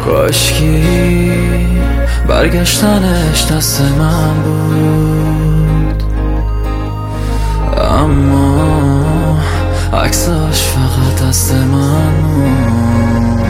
کاشکی برگشتنش دست من بود، اما عکساش فقط دست من بود.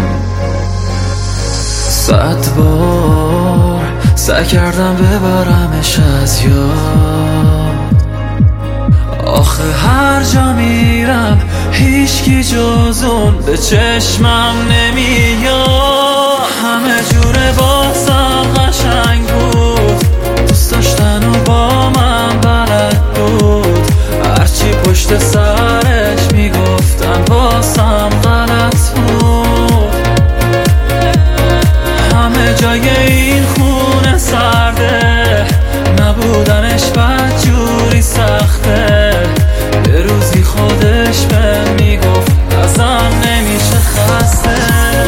100 بار سعی کردم ببرمش از یاد، آخه هر جا میرم هیچکی جز اون به چشمم نمیاد. همه جوره بازم قشنگ بود، دوست داشتن و با من بلد بود، هرچی پشت سرش میگفتن بازم غلط بود. همه جای این خونه سرده، نبودنش بدجوری سخته. یه روزی خودش به میگفت ازم نمیشه خسته.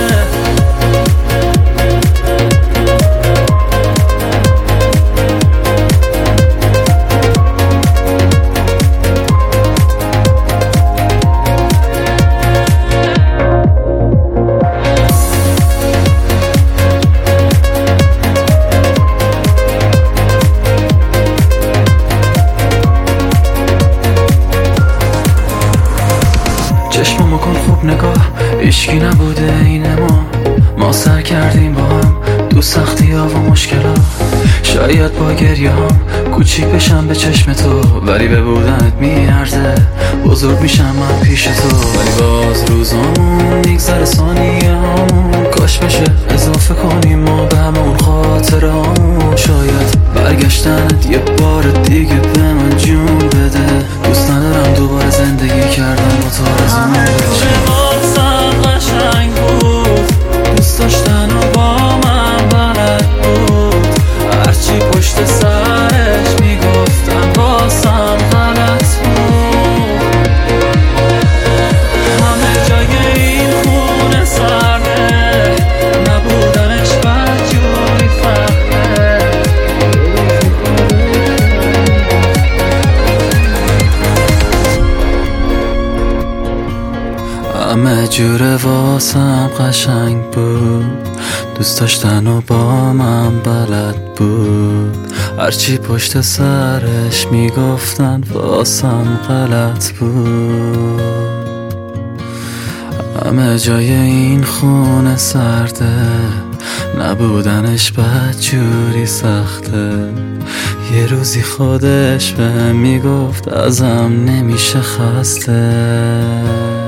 چشممو کن خوب نگاه، ایشکی نبوده این ما سر کردیم با هم تو سختی ها و مشکلا. شاید با گریه هم کوچیک بشم به چشم تو، ولی به بودنت میارزه بزرگ میشم من پیش تو. ولی باز روزامون میگذره ثانیه همون، کاش بشه اضافه کنیم ما به همون خاطره همون. شاید برگشتنت یه بار دیگه به من جون بده، دوست ندارم دوباره زندگی کردم با تو آرزوم بشه. بازم قشنگ بود، دوست داشتن و با من بلد بود، هرچی پشت سرش میگفتن بازم غلط بود. همه جای این خونه سرده، نبودنش بدجوری سخته. همه جوره واسم قشنگ بود، دوست داشتن و با من بلد بود، هرچی پشت سرش میگفتن واسم غلط بود. همه جای این خونه سرده، نبودنش بدجوری سخته. یه روزی خودش به میگفت ازم نمیشه خسته.